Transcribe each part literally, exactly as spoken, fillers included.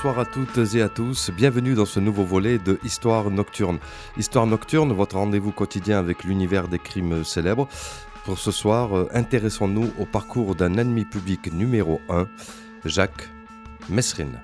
bonsoir à toutes et à tous, bienvenue dans ce nouveau volet de Histoire Nocturne. Histoire Nocturne, votre rendez-vous quotidien avec l'univers des crimes célèbres. Pour ce soir, euh, intéressons-nous au parcours d'un ennemi public numéro un, Jacques Messrine.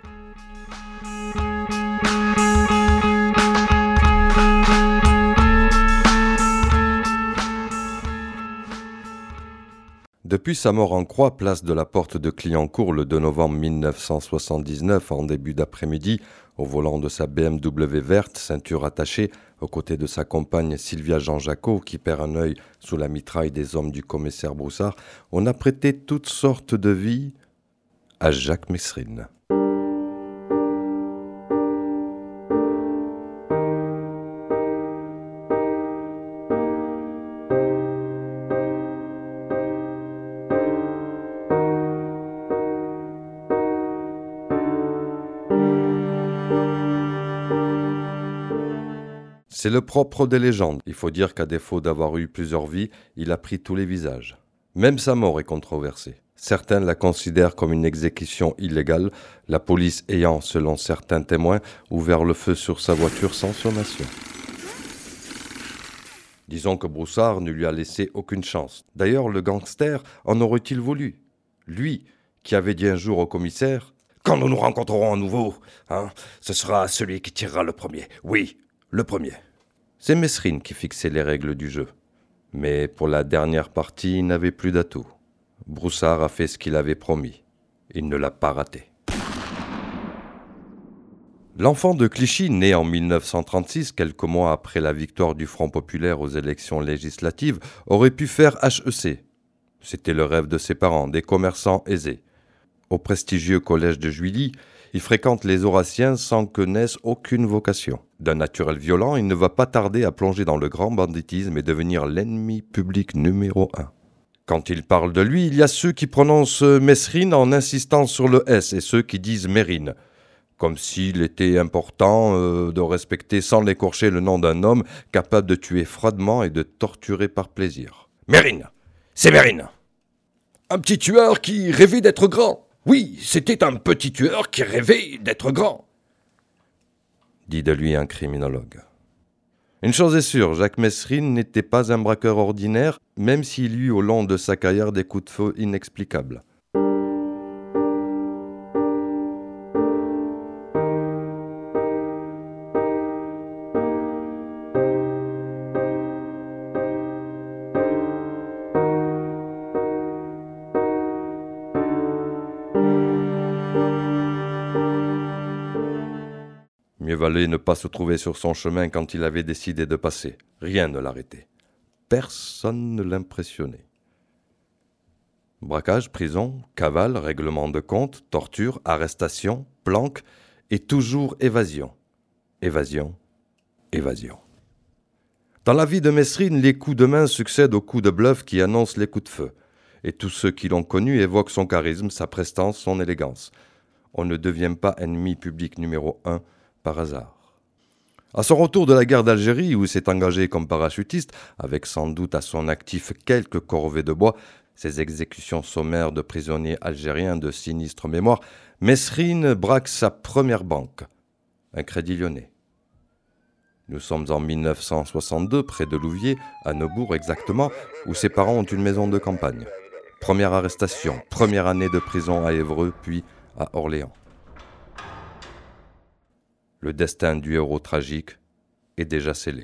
Depuis sa mort en croix, place de la Porte de Clignancourt le deux novembre mille neuf cent soixante-dix-neuf, en début d'après-midi, au volant de sa B M W verte, ceinture attachée, aux côtés de sa compagne Sylvia Jean-Jacot, qui perd un œil sous la mitraille des hommes du commissaire Broussard, on a prêté toutes sortes de vies à Jacques Messrine. C'est le propre des légendes. Il faut dire qu'à défaut d'avoir eu plusieurs vies, il a pris tous les visages. Même sa mort est controversée. Certains la considèrent comme une exécution illégale, la police ayant, selon certains témoins, ouvert le feu sur sa voiture sans sommation. Disons que Broussard ne lui a laissé aucune chance. D'ailleurs, le gangster en aurait-il voulu? Lui, qui avait dit un jour au commissaire « Quand nous nous rencontrerons à nouveau, hein, ce sera celui qui tirera le premier. Oui, le premier. » C'est Messrine qui fixait les règles du jeu. Mais pour la dernière partie, il n'avait plus d'atout. Broussard a fait ce qu'il avait promis. Il ne l'a pas raté. L'enfant de Clichy, né en mille neuf cent trente-six, quelques mois après la victoire du Front populaire aux élections législatives, aurait pu faire H E C. C'était le rêve de ses parents, des commerçants aisés. Au prestigieux collège de Juilly, il fréquente les Horaciens sans que naisse aucune vocation. D'un naturel violent, il ne va pas tarder à plonger dans le grand banditisme et devenir l'ennemi public numéro un. Quand il parle de lui, il y a ceux qui prononcent Messrine en insistant sur le S et ceux qui disent Mérine. Comme s'il était important euh, de respecter sans l'écorcher le nom d'un homme capable de tuer froidement et de torturer par plaisir. Mérine, c'est Mérine. Un petit tueur qui rêvait d'être grand. Oui, c'était un petit tueur qui rêvait d'être grand, dit de lui un criminologue. Une chose est sûre, Jacques Messrine n'était pas un braqueur ordinaire, même s'il eut au long de sa carrière des coups de feu inexplicables. Mieux valait ne pas se trouver sur son chemin quand il avait décidé de passer. Rien ne l'arrêtait. Personne ne l'impressionnait. Braquage, prison, cavale, règlement de compte, torture, arrestation, planque et toujours évasion. Évasion, évasion. Dans la vie de Messrine, les coups de main succèdent aux coups de bluff qui annoncent les coups de feu. Et tous ceux qui l'ont connu évoquent son charisme, sa prestance, son élégance. On ne devient pas ennemi public numéro un par hasard. À son retour de la guerre d'Algérie, où il s'est engagé comme parachutiste, avec sans doute à son actif quelques corvées de bois, ses exécutions sommaires de prisonniers algériens de sinistre mémoire, Messrine braque sa première banque, un Crédit Lyonnais. Nous sommes en mille neuf cent soixante-deux, près de Louviers, à Neubourg exactement, où ses parents ont une maison de campagne. Première arrestation, première année de prison à Évreux, puis à Orléans. Le destin du héros tragique est déjà scellé.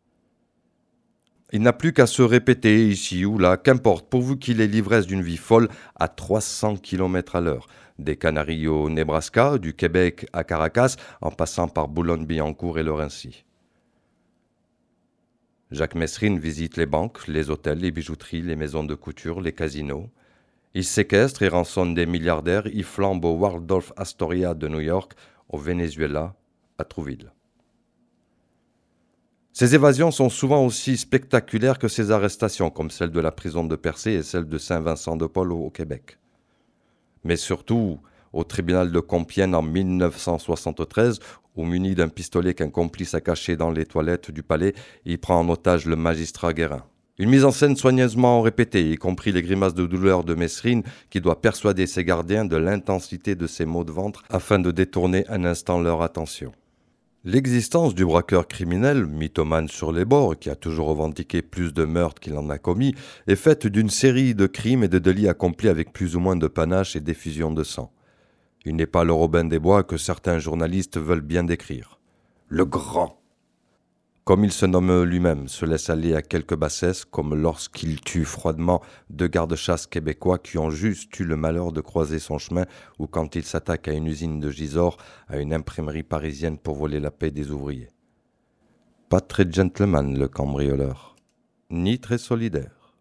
Il n'a plus qu'à se répéter ici ou là, qu'importe, pourvu qu'il ait l'ivresse d'une vie folle à trois cents kilomètres à l'heure. Des Canaries au Nebraska, du Québec à Caracas, en passant par Boulogne-Billancourt et Laurencie. Jacques Messrine visite les banques, les hôtels, les bijouteries, les maisons de couture, les casinos. Il séquestre et rançonne des milliardaires, il flambe au Waldorf Astoria de New York, au Venezuela, à Trouville. Ces évasions sont souvent aussi spectaculaires que ses arrestations, comme celle de la prison de Percé et celle de Saint-Vincent-de-Paul au Québec. Mais surtout, au tribunal de Compiègne en mille neuf cent soixante-treize, où muni d'un pistolet qu'un complice a caché dans les toilettes du palais, il prend en otage le magistrat Guérin. Une mise en scène soigneusement répétée, y compris les grimaces de douleur de Mesrine, qui doit persuader ses gardiens de l'intensité de ses maux de ventre afin de détourner un instant leur attention. L'existence du braqueur criminel, mythomane sur les bords, qui a toujours revendiqué plus de meurtres qu'il en a commis, est faite d'une série de crimes et de délits accomplis avec plus ou moins de panache et d'effusion de sang. Il n'est pas le Robin des Bois que certains journalistes veulent bien décrire. Le grand. Comme il se nomme lui-même, se laisse aller à quelques bassesses, comme lorsqu'il tue froidement deux gardes-chasse québécois qui ont juste eu le malheur de croiser son chemin, ou quand il s'attaque à une usine de Gisors, à une imprimerie parisienne pour voler la paix des ouvriers. Pas très gentleman, le cambrioleur, ni très solidaire.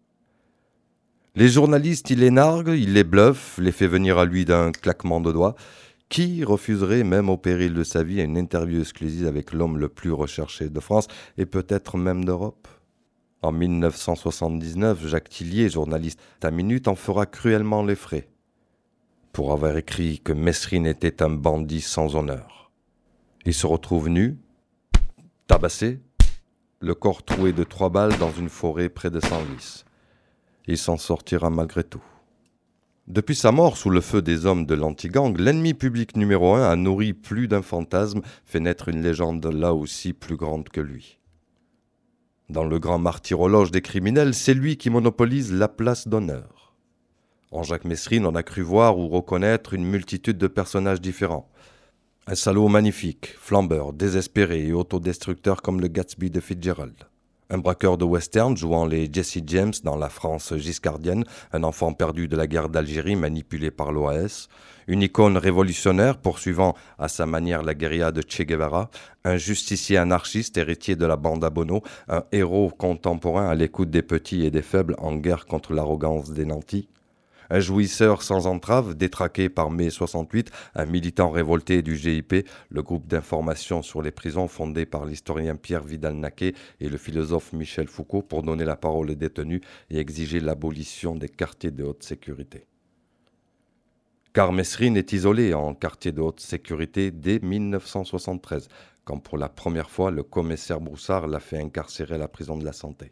Les journalistes, il les nargue, il les bluffe, les fait venir à lui d'un claquement de doigts. Qui refuserait, même au péril de sa vie, une interview exclusive avec l'homme le plus recherché de France et peut-être même d'Europe ? En dix-neuf cent soixante-dix-neuf, Jacques Tillier, journaliste à Minute, en fera cruellement les frais pour avoir écrit que Mesrine était un bandit sans honneur. Il se retrouve nu, tabassé, le corps troué de trois balles dans une forêt près de Senlis. Il s'en sortira malgré tout. Depuis sa mort sous le feu des hommes de l'anti-gang, l'ennemi public numéro un a nourri plus d'un fantasme, fait naître une légende là aussi plus grande que lui. Dans le grand martyrologe des criminels, c'est lui qui monopolise la place d'honneur. En Jacques Mesrine, on a cru voir ou reconnaître une multitude de personnages différents. Un salaud magnifique, flambeur, désespéré et autodestructeur comme le Gatsby de Fitzgerald. Un braqueur de western jouant les Jesse James dans la France giscardienne, un enfant perdu de la guerre d'Algérie manipulé par l'O A S, une icône révolutionnaire poursuivant à sa manière la guérilla de Che Guevara, un justicier anarchiste héritier de la bande à Bono, un héros contemporain à l'écoute des petits et des faibles en guerre contre l'arrogance des nantis. Un jouisseur sans entrave, détraqué par mai soixante-huit, un militant révolté du G I P, le groupe d'information sur les prisons fondé par l'historien Pierre Vidal-Naquet et le philosophe Michel Foucault pour donner la parole aux détenus et exiger l'abolition des quartiers de haute sécurité. Car Mesrine est isolé en quartier de haute sécurité dès dix-neuf cent soixante-treize, quand pour la première fois le commissaire Broussard l'a fait incarcérer à la prison de la Santé.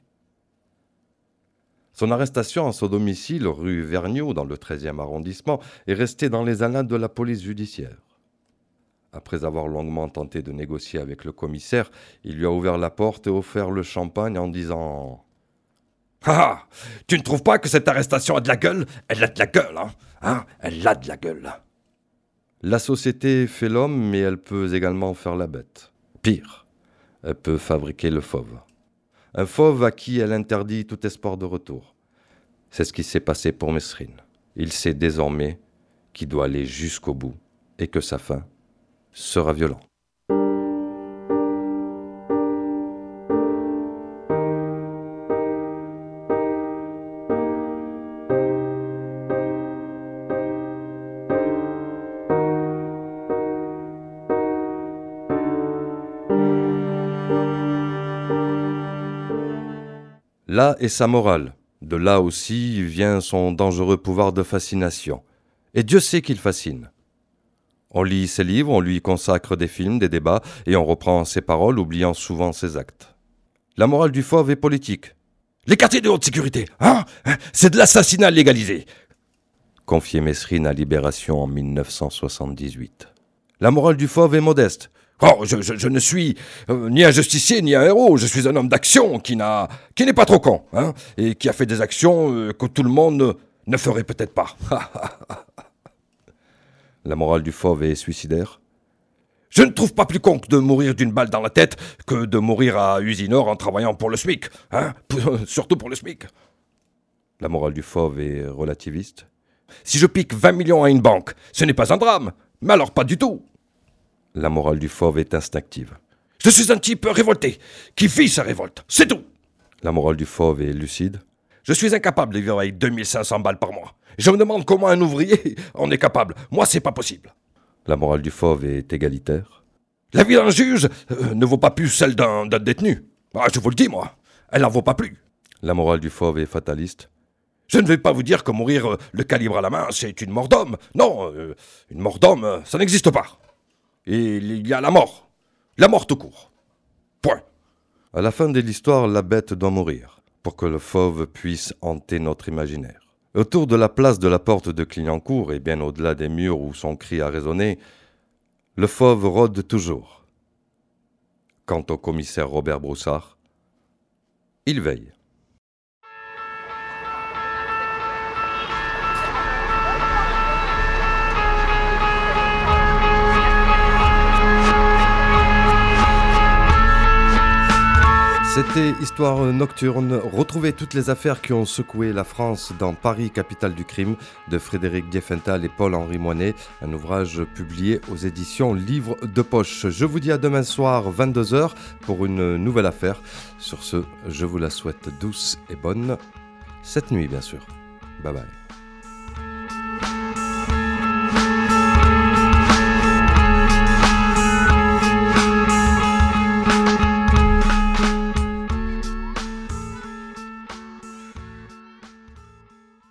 Son arrestation à son domicile, rue Vergniaud, dans le treizième arrondissement, est restée dans les annales de la police judiciaire. Après avoir longuement tenté de négocier avec le commissaire, il lui a ouvert la porte et offert le champagne en disant « Ah, tu ne trouves pas que cette arrestation a de la gueule ? Elle a de la gueule, hein, hein Elle a de la gueule !» La société fait l'homme, mais elle peut également faire la bête. Pire, elle peut fabriquer le fauve. Un fauve à qui elle interdit tout espoir de retour. C'est ce qui s'est passé pour Mesrine. Il sait désormais qu'il doit aller jusqu'au bout et que sa fin sera violente. Là est sa morale. De là aussi vient son dangereux pouvoir de fascination. Et Dieu sait qu'il fascine. On lit ses livres, on lui consacre des films, des débats, et on reprend ses paroles, oubliant souvent ses actes. La morale du fauve est politique. Les quartiers de haute sécurité, hein, c'est de l'assassinat légalisé, confiait Mesrine à Libération en dix-neuf cent soixante-dix-huit. La morale du fauve est modeste. Oh, je, je, je ne suis euh, ni un justicier ni un héros, je suis un homme d'action qui n'a, qui n'est pas trop con, hein, et qui a fait des actions euh, que tout le monde ne ferait peut-être pas. La morale du fauve est suicidaire. Je ne trouve pas plus con que de mourir d'une balle dans la tête que de mourir à Usinor en travaillant pour le SMIC, hein, surtout pour le SMIC. La morale du fauve est relativiste. Si je pique vingt millions à une banque, ce n'est pas un drame, mais alors pas du tout. La morale du fauve est instinctive. Je suis un type révolté, qui vit sa révolte, c'est tout. La morale du fauve est lucide. Je suis incapable de vivre avec deux mille cinq cents balles par mois. Je me demande comment un ouvrier en est capable. Moi, c'est pas possible. La morale du fauve est égalitaire. La vie d'un juge euh, ne vaut pas plus celle d'un, d'un détenu. Ah, je vous le dis, moi, elle n'en vaut pas plus. La morale du fauve est fataliste. Je ne vais pas vous dire que mourir euh, le calibre à la main, c'est une mort d'homme. Non, euh, une mort d'homme, euh, ça n'existe pas. Et il y a la mort. La mort tout court. Point. À la fin de l'histoire, la bête doit mourir. pour que le fauve puisse hanter notre imaginaire. Autour de la place de la porte de Clignancourt et bien au-delà des murs où son cri a résonné, le fauve rôde toujours. Quant au commissaire Robert Broussard, il veille. C'était Histoire nocturne. Retrouvez toutes les affaires qui ont secoué la France dans Paris, capitale du crime, de Frédéric Diefenthal et Paul-Henri Moinet, un ouvrage publié aux éditions Livre de Poche. Je vous dis à demain soir, vingt-deux heures, pour une nouvelle affaire. Sur ce, je vous la souhaite douce et bonne. Cette nuit, bien sûr. Bye bye.